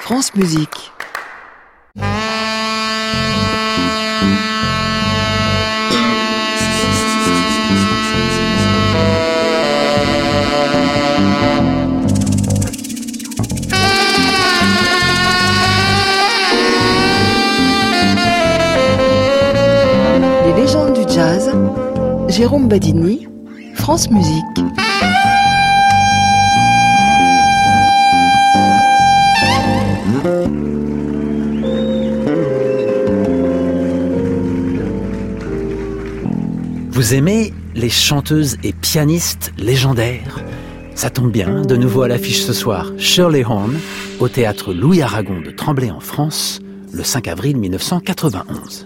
France Musique. Les légendes du jazz, Jérôme Badini, France Musique. Vous aimez les chanteuses et pianistes légendaires? Ça tombe bien, de nouveau à l'affiche ce soir, Shirley Horn, au théâtre Louis Aragon de Tremblay en France, le 5 avril 1991.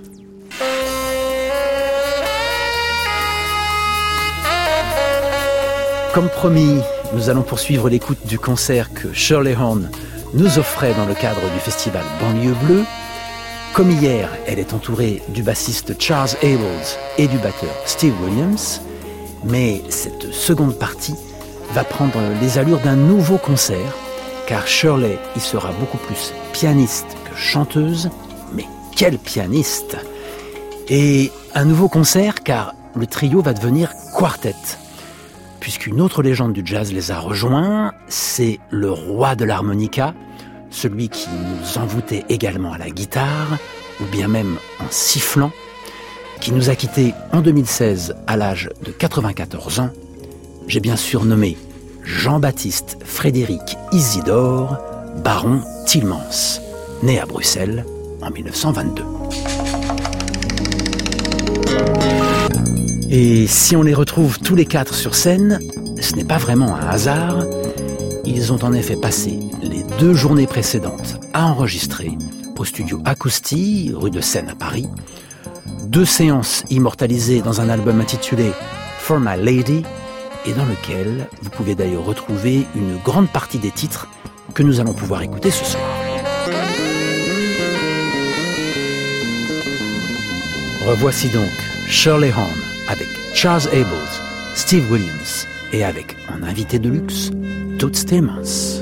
Comme promis, nous allons poursuivre l'écoute du concert que Shirley Horn nous offrait dans le cadre du festival Banlieue Bleue. Comme hier, elle est entourée du bassiste Charles Abels et du batteur Steve Williams, mais cette seconde partie va prendre les allures d'un nouveau concert, car Shirley y sera beaucoup plus pianiste que chanteuse, mais quelle pianiste! Et un nouveau concert, car le trio va devenir quartet, puisqu'une autre légende du jazz les a rejoints, c'est le roi de l'harmonica, celui qui nous envoûtait également à la guitare, ou bien même en sifflant, qui nous a quittés en 2016 à l'âge de 94 ans. J'ai bien sûr nommé Jean-Baptiste Frédéric Isidore, baron Tillmans, né à Bruxelles en 1922. Et si on les retrouve tous les quatre sur scène, ce n'est pas vraiment un hasard. Ils ont en effet passé les 2 journées précédentes à enregistrer au studio Acousti, rue de Seine à Paris. 2 séances immortalisées dans un album intitulé For My Lady, et dans lequel vous pouvez d'ailleurs retrouver une grande partie des titres que nous allons pouvoir écouter ce soir. Revoici donc Shirley Horn avec Charles Abels, Steve Williams et avec en invité de luxe Toots Thielemans.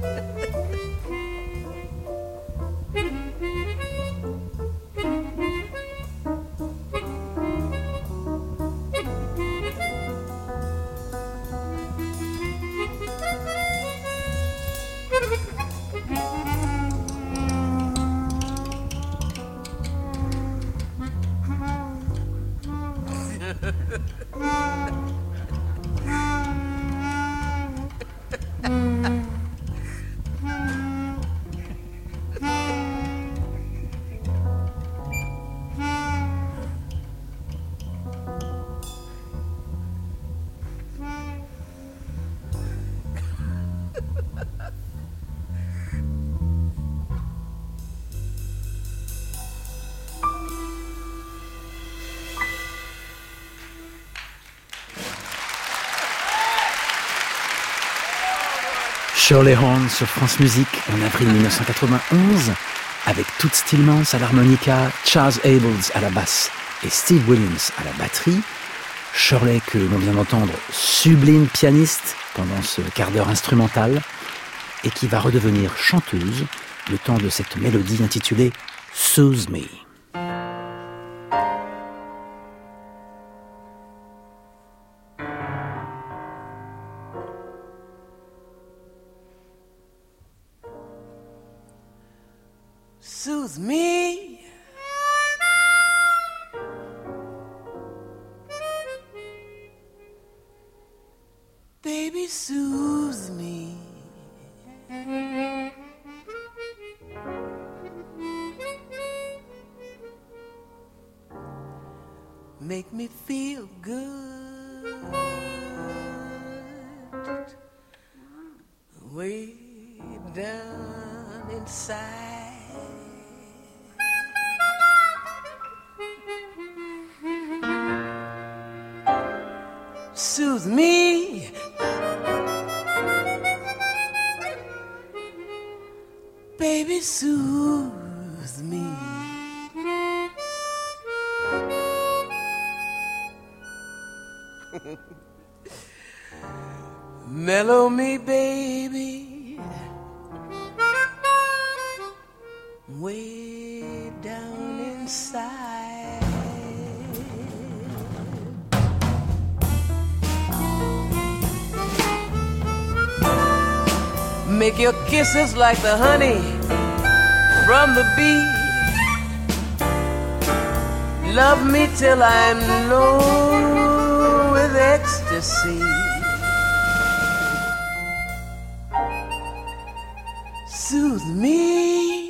Shirley Horn sur France Musique en avril 1991, avec Toots Thielemans à l'harmonica, Charles Abels à la basse et Steve Williams à la batterie. Shirley, que l'on vient d'entendre, sublime pianiste pendant ce quart d'heure instrumental, et qui va redevenir chanteuse le temps de cette mélodie intitulée « Soothe Me ». Soothe me, baby, soothe me. Make me feel good, way down inside. Soothe me, baby, soothe me. Mellow me, baby, way down inside. Make your kisses like the honey from the bee. Love me till I'm low with ecstasy. Soothe me,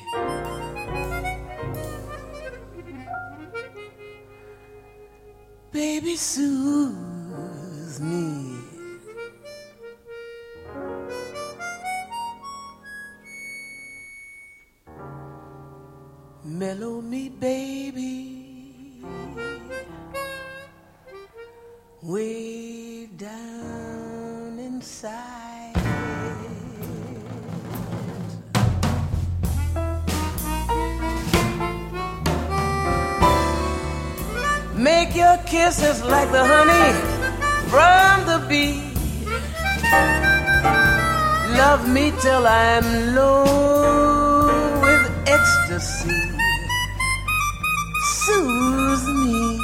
baby, soothe me. Mellow me, baby, way down inside. Make your kisses like the honey from the bee. Love me till I'm low with ecstasy. Soothe me,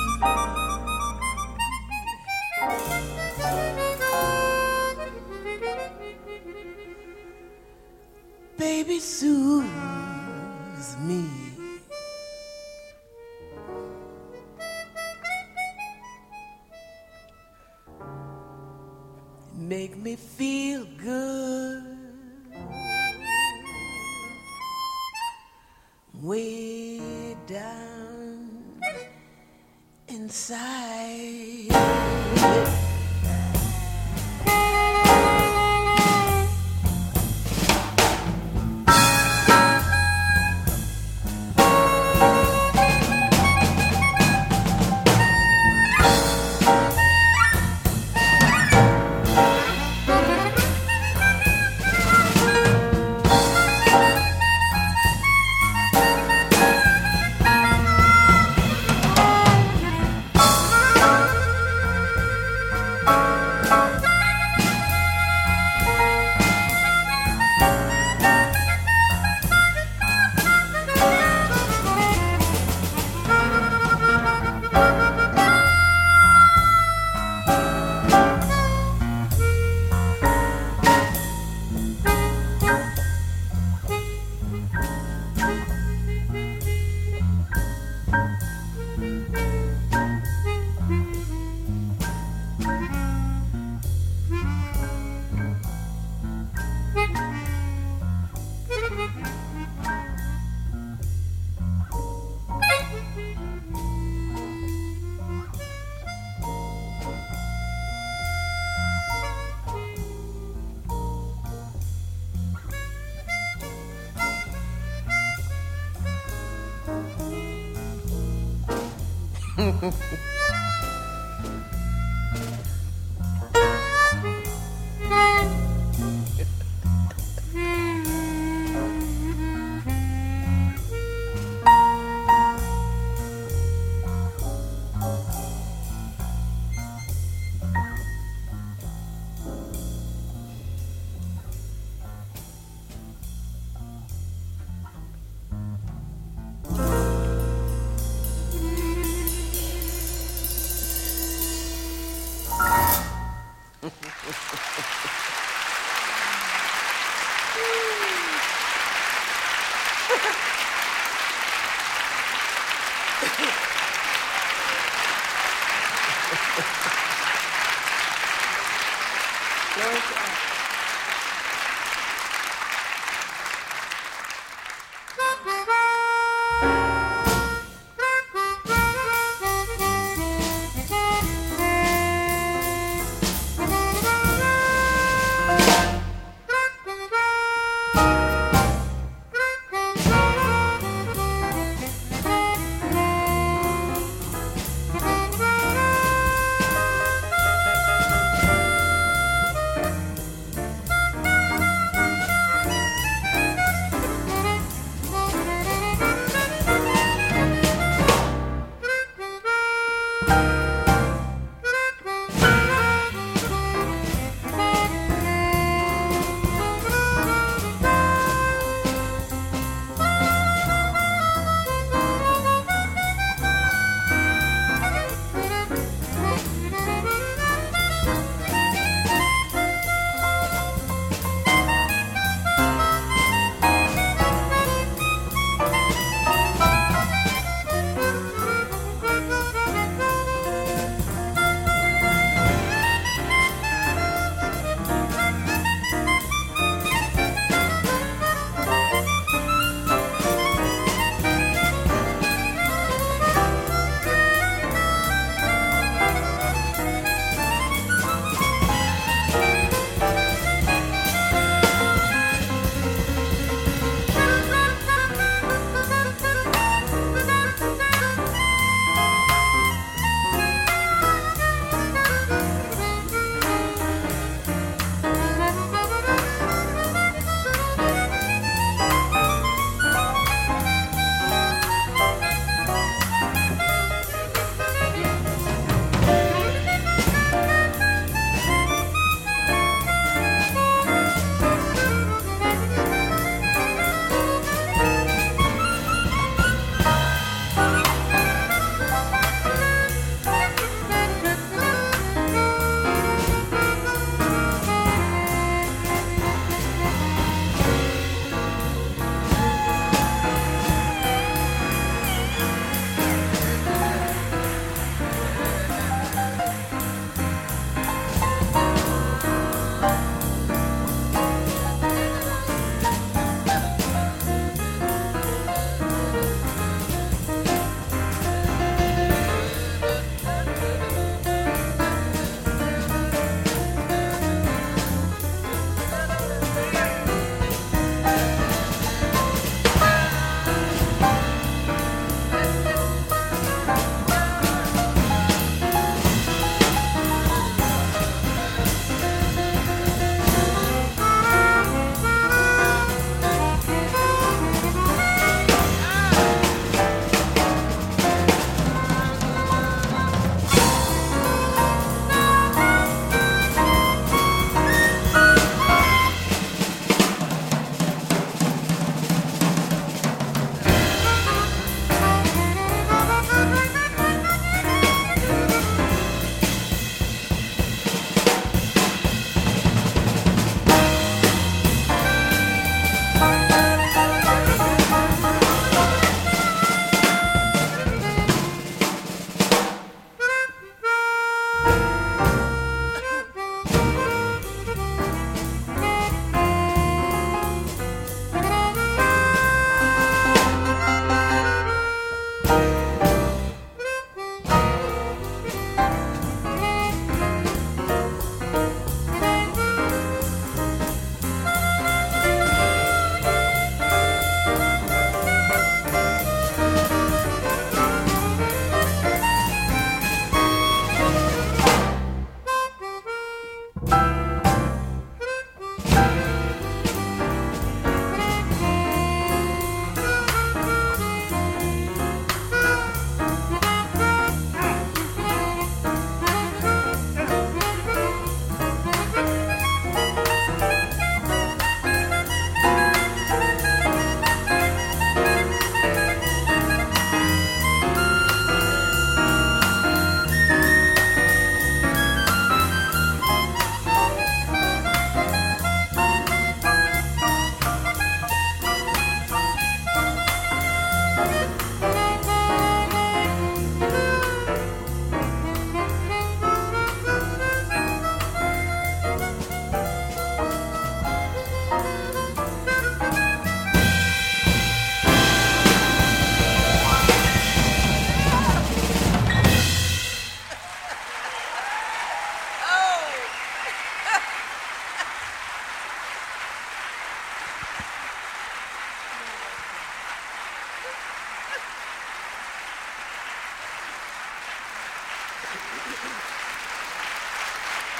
baby, soothe me. Make me feel good, way down inside.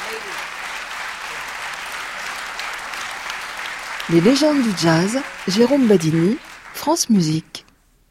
Les légendes du jazz, Jérôme Badini, France Musique.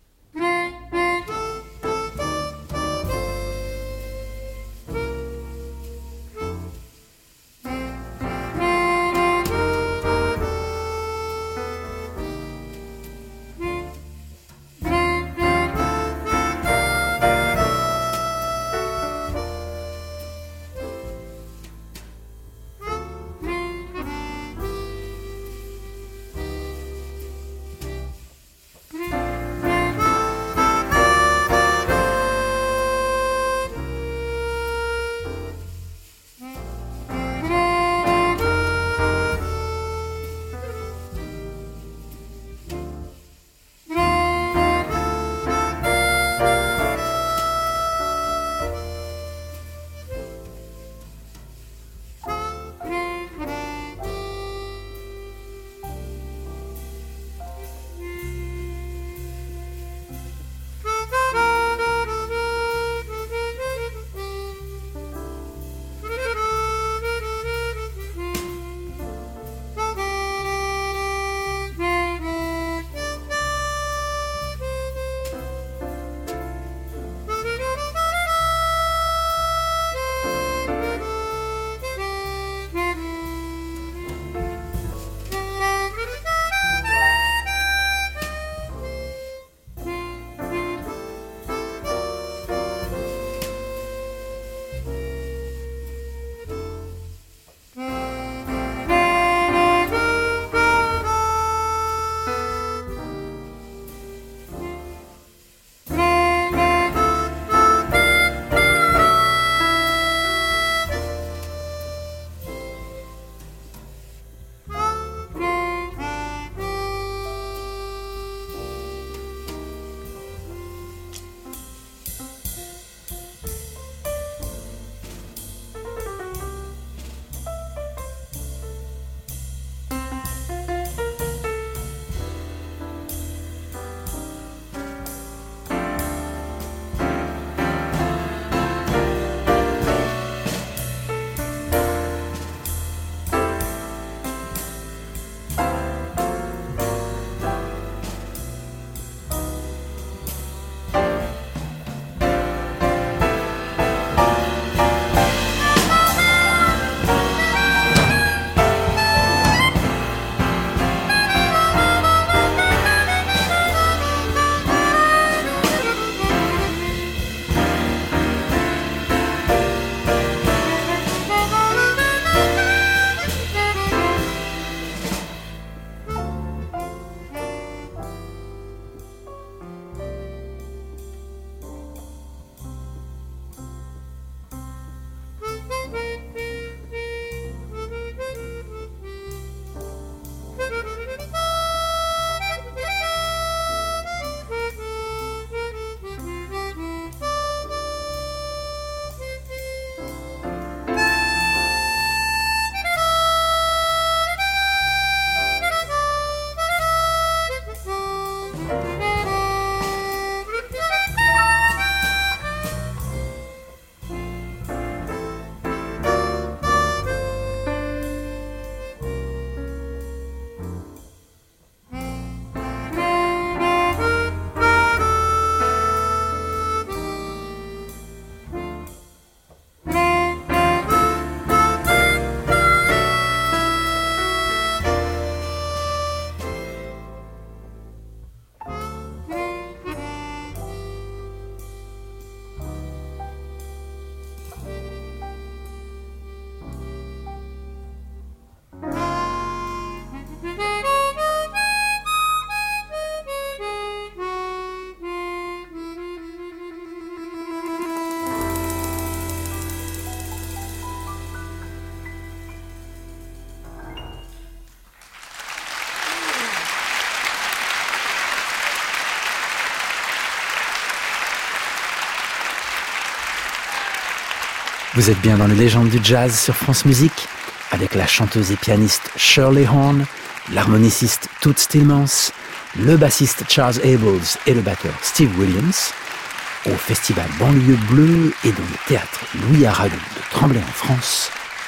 Vous êtes bien dans les légendes du jazz sur France Musique, avec la chanteuse et pianiste Shirley Horn, l'harmoniciste Toots Thielemans, le bassiste Charles Abels et le batteur Steve Williams, au festival Banlieue Bleue et dans le théâtre Louis Aragon de Tremblay en France,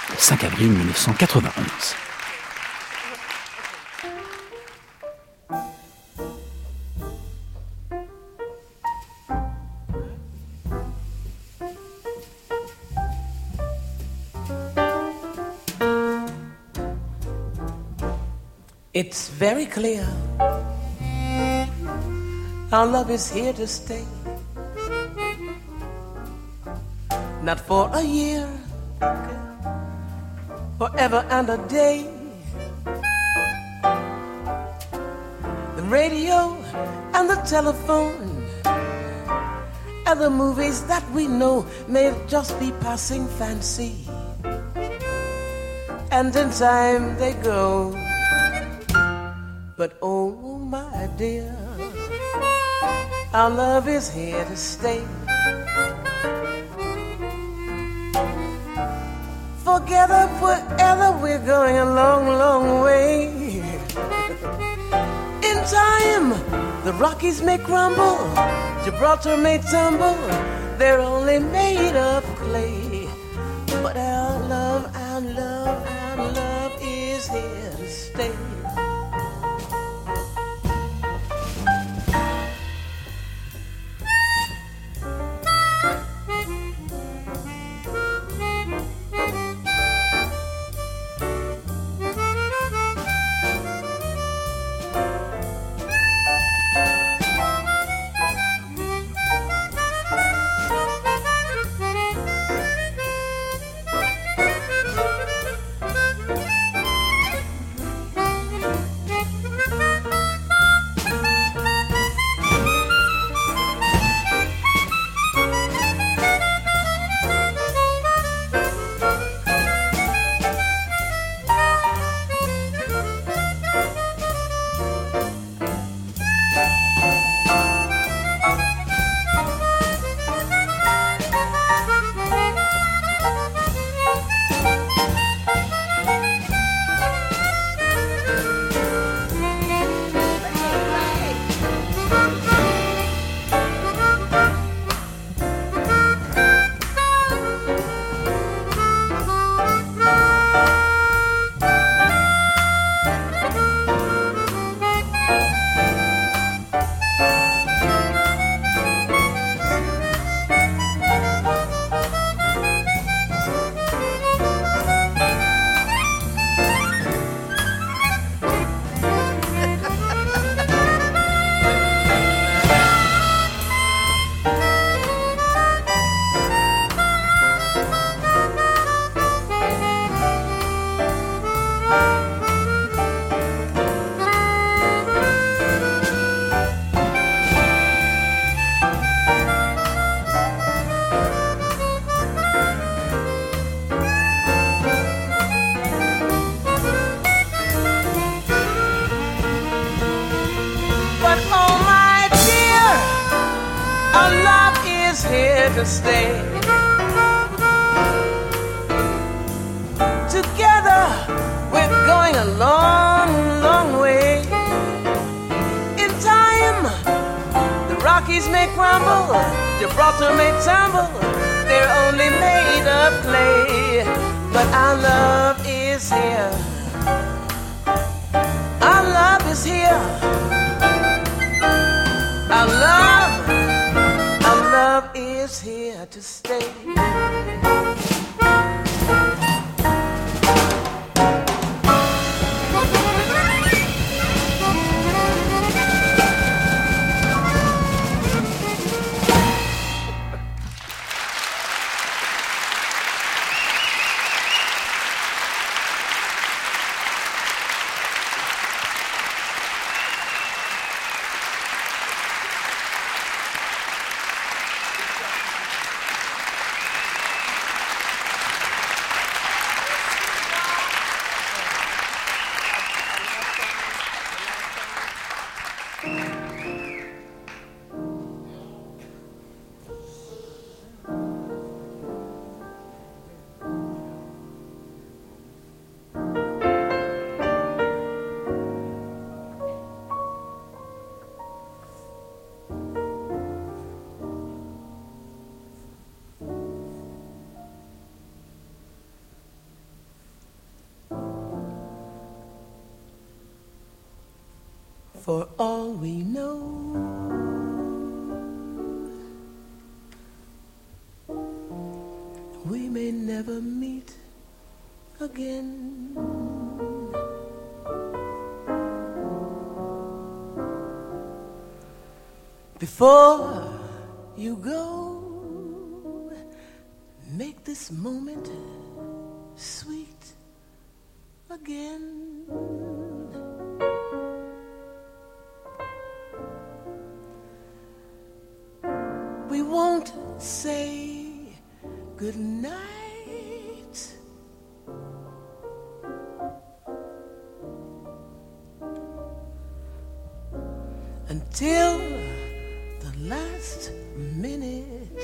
le 5 avril 1991. It's very clear our love is here to stay. Not for a year, forever and a day. The radio and the telephone and the movies that we know may just be passing fancy, and in time they go. But oh my dear, our love is here to stay. Together forever, we're going a long, long way. In time, the Rockies may crumble, Gibraltar may tumble, they're only made of clay. But our love, our love, our love is here to stay. To stay together, we're going a long, long way. In time, the Rockies may crumble, Gibraltar may tumble, they're only made of clay. But our love is here, our love is here, our love is here to stay. For all we know, we may never meet again. Before you go, make this moment sweet again. We won't say good night until the last minute.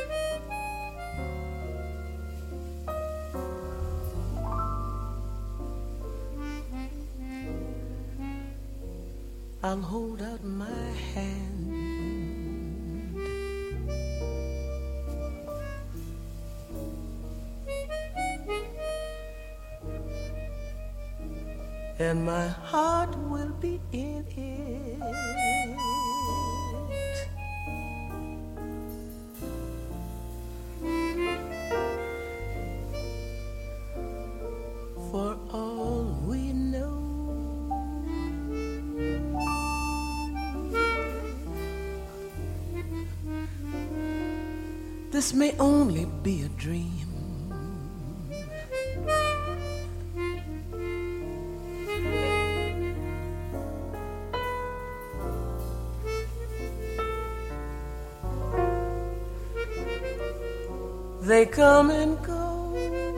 I'll hold out my hand and my heart will be in it. For all we know, this may only be a dream. They come and go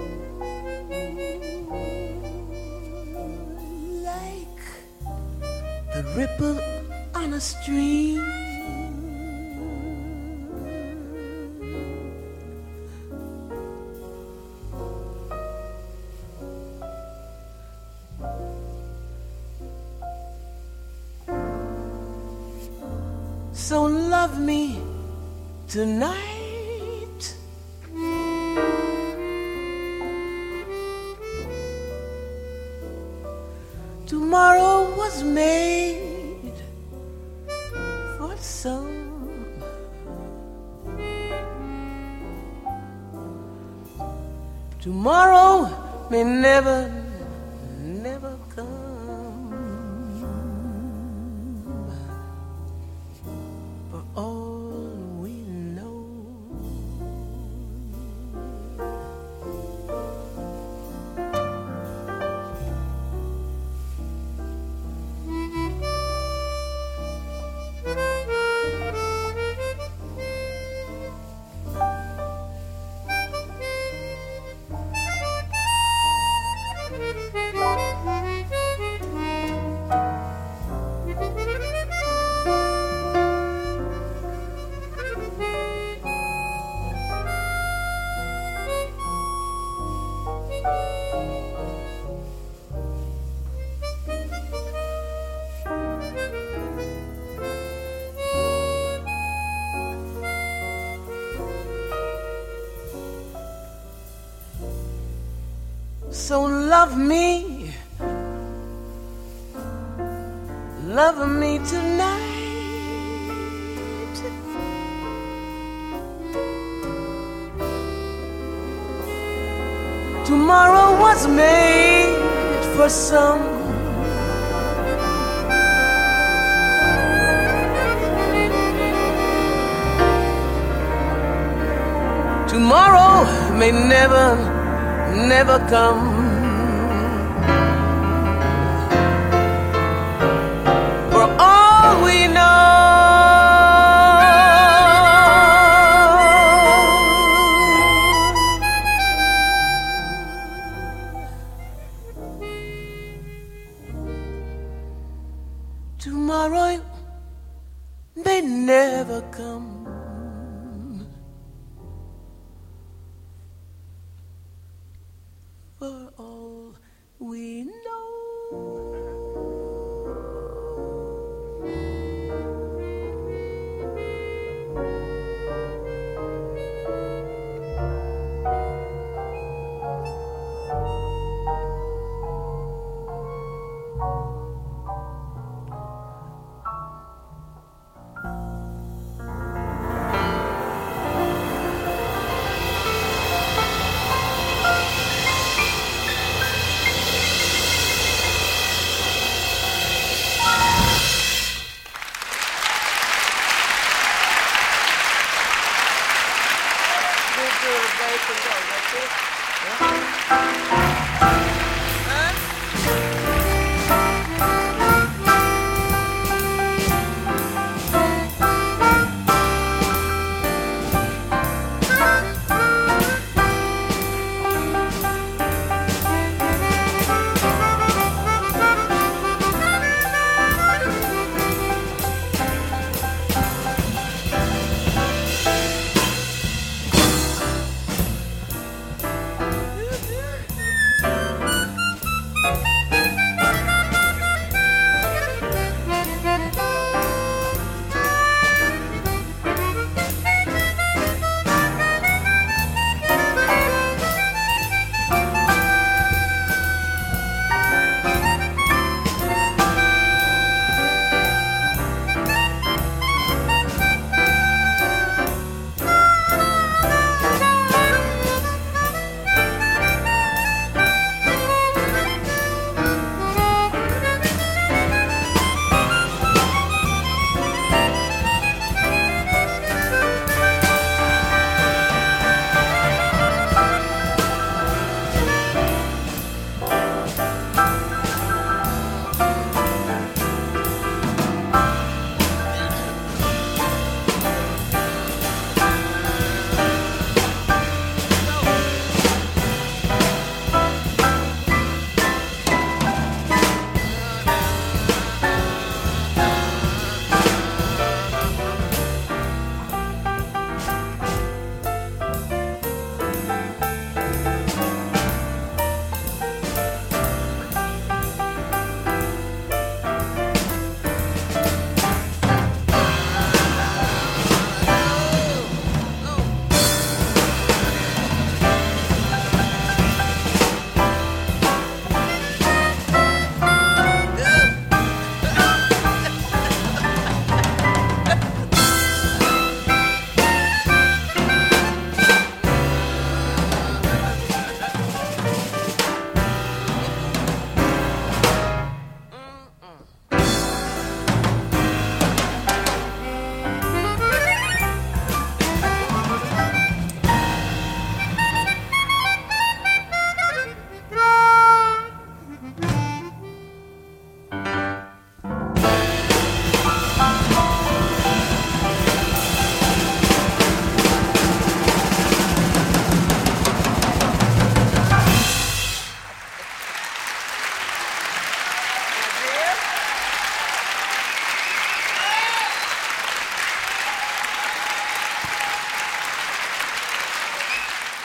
like the ripple on a stream. So love me tonight. Tomorrow was made for some. Tomorrow may never, never come. For all we know, so love me tonight. Tomorrow was made for some. Tomorrow may never, never come. For all we know, tomorrow may never come. For all we know.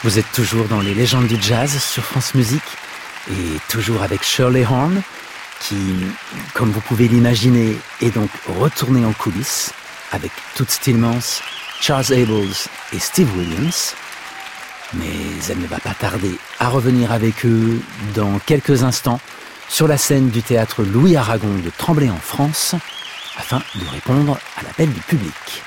Vous êtes toujours dans les légendes du jazz sur France Musique et toujours avec Shirley Horn qui, comme vous pouvez l'imaginer, est donc retournée en coulisses avec Toots Thielemans, Charles Abels et Steve Williams. Mais elle ne va pas tarder à revenir avec eux dans quelques instants sur la scène du théâtre Louis Aragon de Tremblay en France afin de répondre à l'appel du public.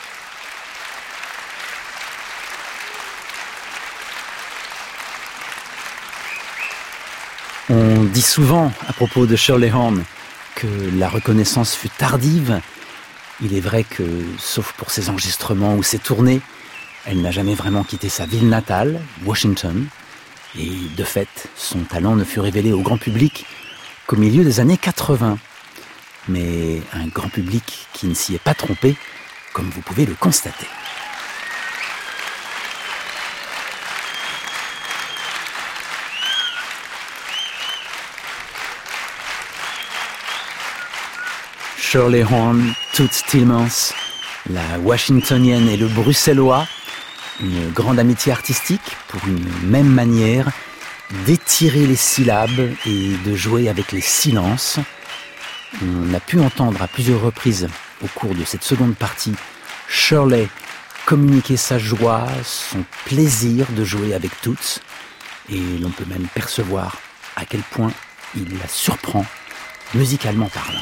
On dit souvent à propos de Shirley Horn que la reconnaissance fut tardive. Il est vrai que, sauf pour ses enregistrements ou ses tournées, elle n'a jamais vraiment quitté sa ville natale, Washington. Et de fait, son talent ne fut révélé au grand public qu'au milieu des années 80. Mais un grand public qui ne s'y est pas trompé, comme vous pouvez le constater. Shirley Horn, Toots Thielemans, la Washingtonienne et le Bruxellois, une grande amitié artistique pour une même manière d'étirer les syllabes et de jouer avec les silences. On a pu entendre à plusieurs reprises au cours de cette seconde partie Shirley communiquer sa joie, son plaisir de jouer avec Toots, et l'on peut même percevoir à quel point il la surprend musicalement parlant.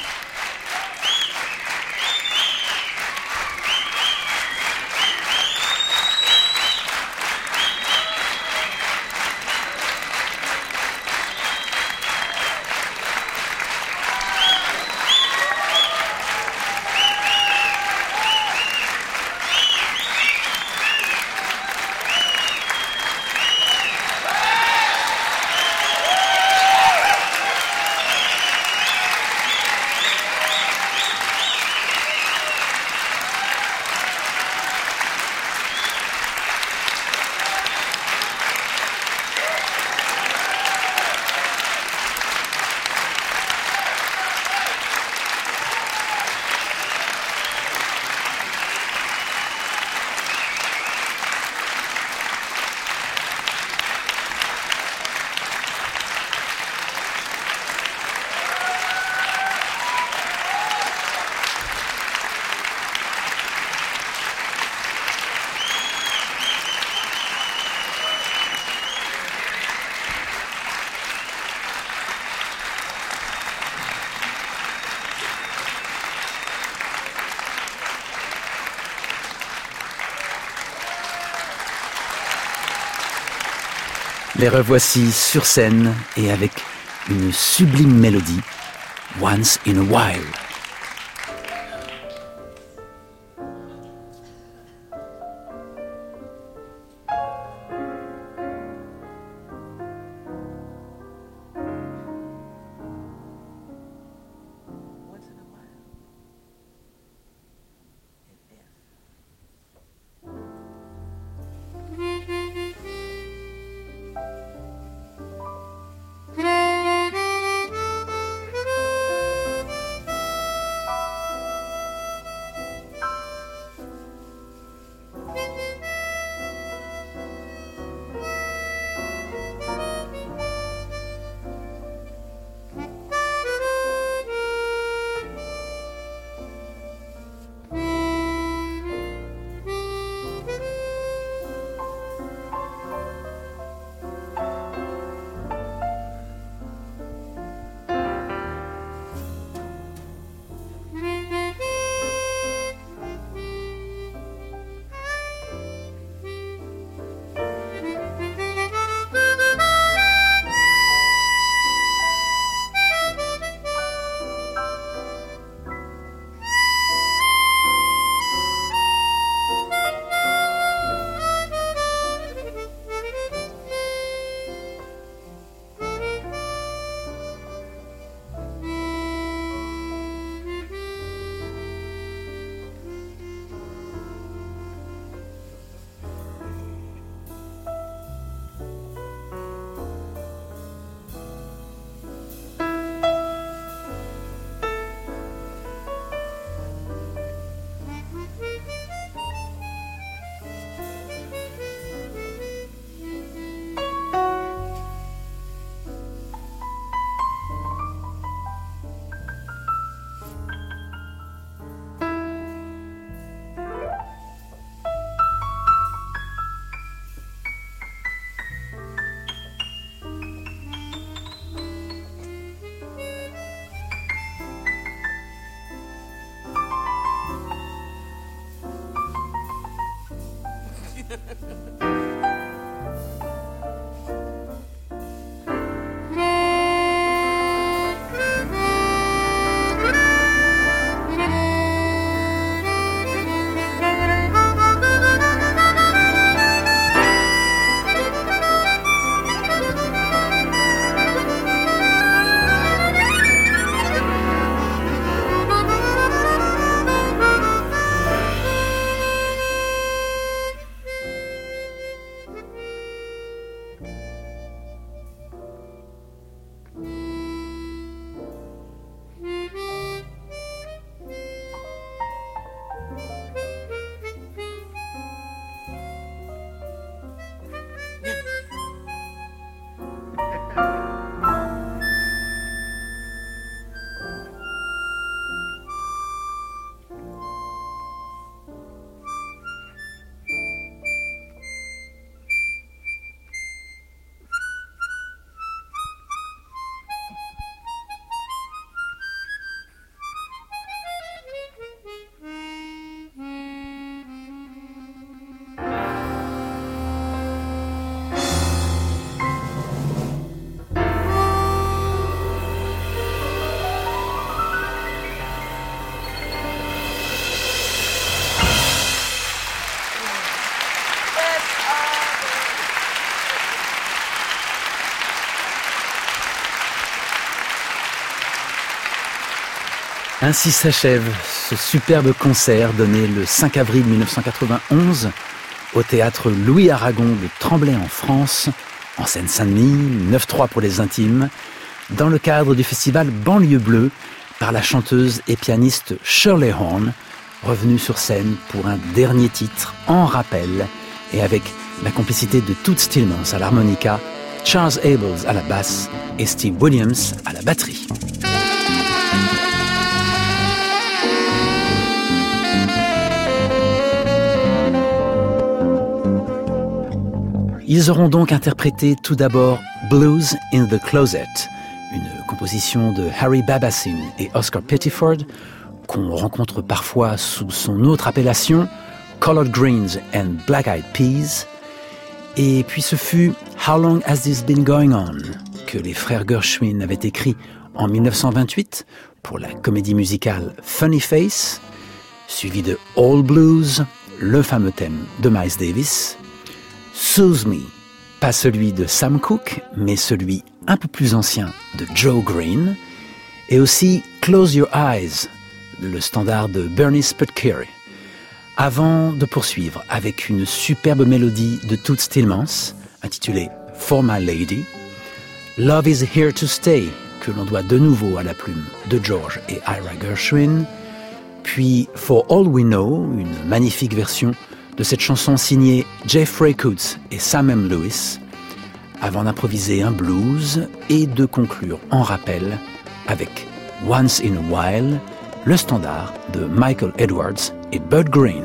Les revoici sur scène et avec une sublime mélodie, Once in a While. Ainsi s'achève ce superbe concert donné le 5 avril 1991 au théâtre Louis Aragon de Tremblay en France, en Seine-Saint-Denis, 9-3 pour les intimes, dans le cadre du festival Banlieue Bleue par la chanteuse et pianiste Shirley Horn, revenue sur scène pour un dernier titre en rappel et avec la complicité de Toots Thielemans à l'harmonica, Charles Abels à la basse et Steve Williams à la batterie. Ils auront donc interprété tout d'abord Blues in the Closet, une composition de Harry Babassin et Oscar Pettiford, qu'on rencontre parfois sous son autre appellation, Collard Greens and Black-Eyed Peas. Et puis ce fut How Long Has This Been Going On, que les frères Gershwin avaient écrit en 1928 pour la comédie musicale Funny Face, suivi de All Blues, le fameux thème de Miles Davis, Soothe Me, pas celui de Sam Cooke, mais celui un peu plus ancien de Joe Green, et aussi Close Your Eyes, le standard de Bernie Sputker, avant de poursuivre avec une superbe mélodie de Toots Thielemans, intitulée For My Lady, Love Is Here to Stay, que l'on doit de nouveau à la plume de George et Ira Gershwin, puis For All We Know, une magnifique version de cette chanson signée Jeffrey Coates et Sam M. Lewis, avant d'improviser un blues et de conclure en rappel avec Once in a While, le standard de Michael Edwards et Bud Green.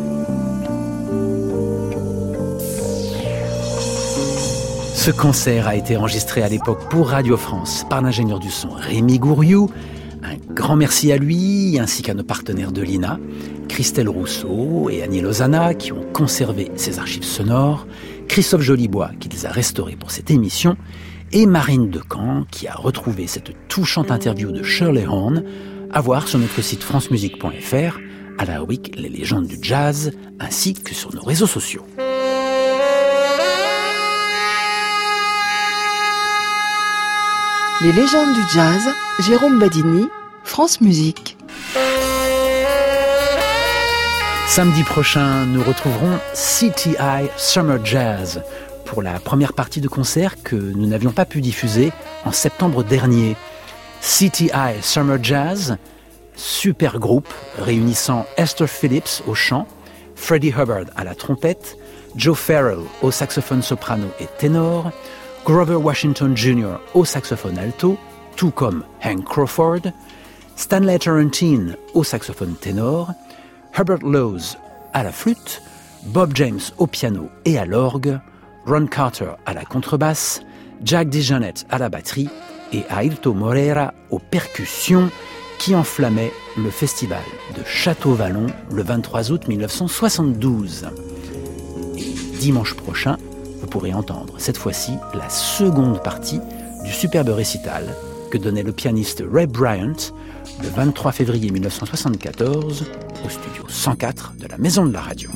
Ce concert a été enregistré à l'époque pour Radio France par l'ingénieur du son Rémi Gouriou. Un grand merci à lui, ainsi qu'à nos partenaires de l'INA, Christelle Rousseau et Annie Lozana, qui ont conservé ces archives sonores, Christophe Jolibois, qui les a restaurées pour cette émission, et Marine Decamp, qui a retrouvé cette touchante interview de Shirley Horn, à voir sur notre site francemusique.fr, à la rubrique Les légendes du jazz, ainsi que sur nos réseaux sociaux. Les légendes du jazz, Jérôme Badini, France Musique. Samedi prochain, nous retrouverons CTI Summer Jazz pour la première partie de concert que nous n'avions pas pu diffuser en septembre dernier. CTI Summer Jazz, super groupe réunissant Esther Phillips au chant, Freddie Hubbard à la trompette, Joe Farrell au saxophone soprano et ténor, Grover Washington Jr. au saxophone alto, tout comme Hank Crawford, Stanley Turrentine au saxophone ténor, Herbert Lowes à la flûte, Bob James au piano et à l'orgue, Ron Carter à la contrebasse, Jack DeJohnette à la batterie et Ailton Moreira aux percussions qui enflammait le festival de Château-Vallon le 23 août 1972. Et dimanche prochain, vous pourrez entendre cette fois-ci la seconde partie du superbe récital que donnait le pianiste Ray Bryant le 23 février 1974 au studio 104 de la Maison de la Radio.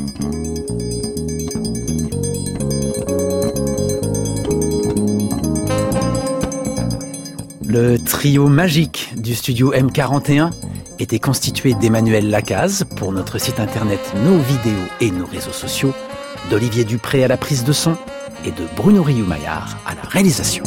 Le trio magique du studio M41 était constitué d'Emmanuel Lacaze pour notre site internet, nos vidéos et nos réseaux sociaux, d'Olivier Dupré à la prise de son et de Bruno Rioux-Maillard à la réalisation.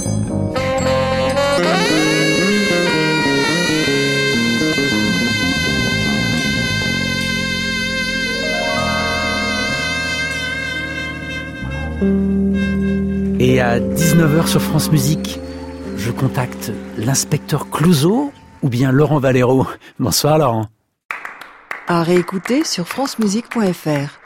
Et à 19h sur France Musique, je contacte l'inspecteur Clouseau ou bien Laurent Valero. Bonsoir Laurent. À réécouter sur francemusique.fr.